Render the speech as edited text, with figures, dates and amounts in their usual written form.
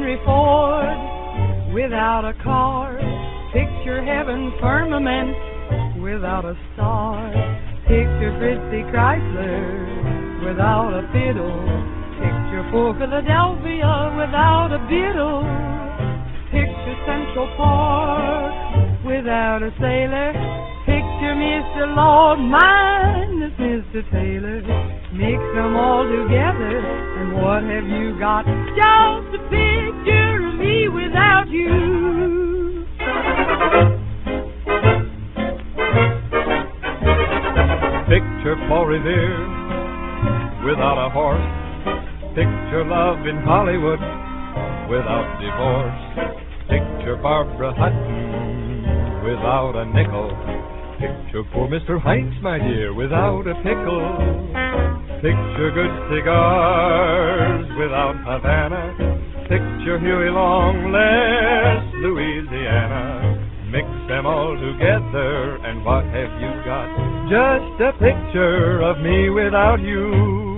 Henry Ford without a car. Picture heaven firmament without a star. Picture Fritzy Chrysler without a fiddle. Picture poor Philadelphia without a biddle. Picture Central Park without a sailor. Picture Mr. Lord minus Mr. Taylor. Mix them all together, and what have you got? Just a picture of me without you. Picture Paul Revere without a horse. Picture love in Hollywood without divorce. Picture Barbara Hutton without a nickel. Picture poor Mr. Heights, my dear, without a pickle. Picture good cigars without Havana. Picture Huey Longless, Louisiana. Mix them all together, and what have you got? Just a picture of me without you.